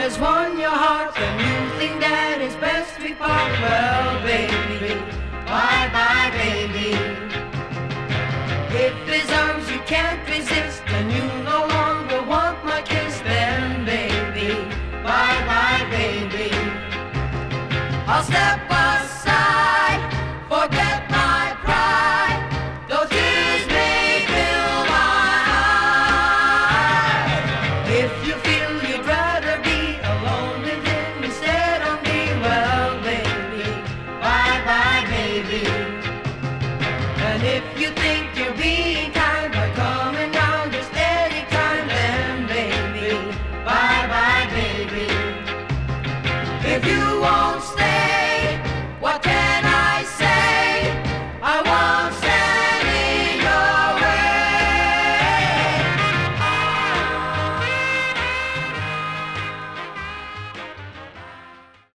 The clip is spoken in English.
has won your heart and you think that it's best we part, well, baby, bye-bye, baby. If his arms you can't resist and you no longer want my kiss, then baby, bye-bye, baby. I'll step aside, forget my pride, though tears may fill my eyes. If you feel you'd rather be alone with him instead of me, well, baby, bye-bye, baby. And if you think